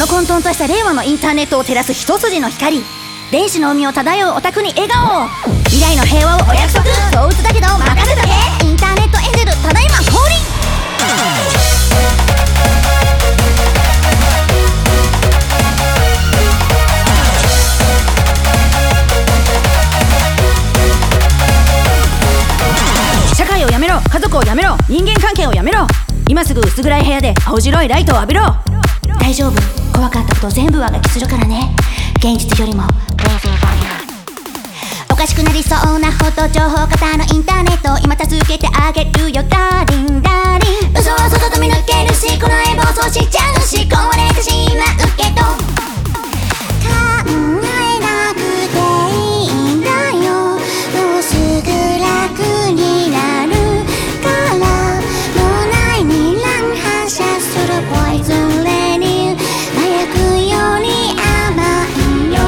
の混沌とした令和のインターネットを照らす一筋の光、電子の海を漂うオタクに笑顔、未来の平和をお約束、そう打つだけど任せとけ。インターネットエンジェルただいま降臨。社会をやめろ、家族をやめろ、人間関係をやめろ。今すぐ薄暗い部屋で青白いライトを浴びろ。大丈夫、怖かったこと全部はがきするからね。現実よりもおかしくなりそうなほど情報型のインターネットを今助けてあげるよダーリンダーリン。嘘は外と見抜けるし、この絵暴走しちゃうし、壊れてしまうけど考えなくていいんだよ。もうすぐ楽になるから。脳内に乱反射するポイズンレニュー、麻薬より甘いよ。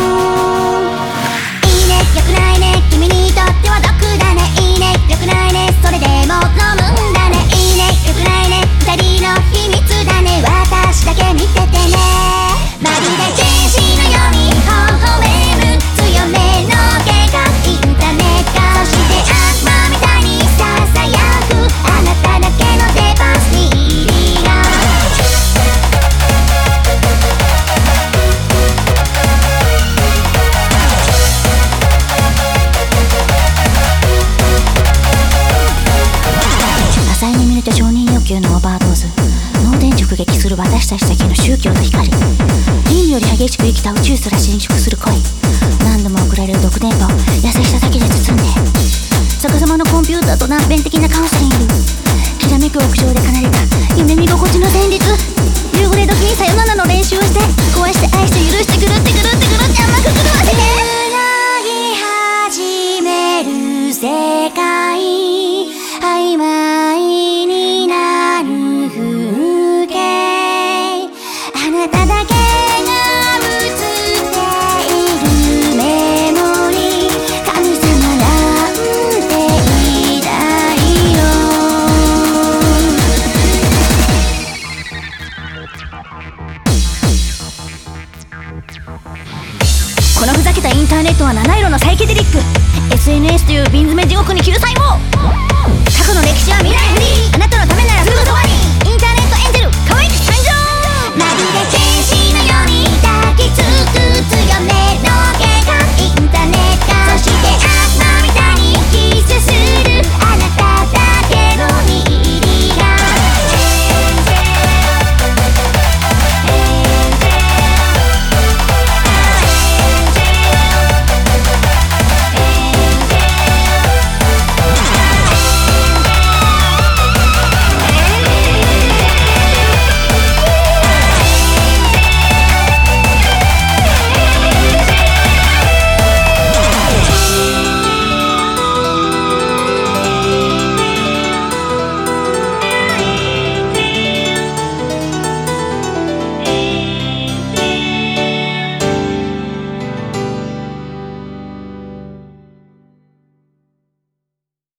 いいね、よくないね、君にとっては毒だね。いいね、よくないね、それでも飲むんだね。いいね、よくないね、二人の秘密だね。私だけ見ててね。まるで天使のように微笑む強めの計画、インターネット。そして悪魔みたいにささやくあなただけのデバースに入りが。浅い耳と承認欲求のオーバードーズ、脳電直撃する私たちだけの宗教と光、人より激しく生きた宇宙すら伸縮する恋、何度も送られる毒電波を優しさだけで包んで、逆さまのコンピューターと断片的なカウンセリング、きらめく屋上で奏でた夢見心地の旋律、夕暮れ時にさよならの練習をして、壊して愛して許して狂って狂って狂って甘く狂わせて繋ぎ始める世界、曖昧になる風景、あなただけが映っているメモリー、神様なんていないよ。このふざけたインターネットは七色のサイケデリック、 SNS という瓶詰め地獄に救済も。過去の歴史は未来フリー。あなた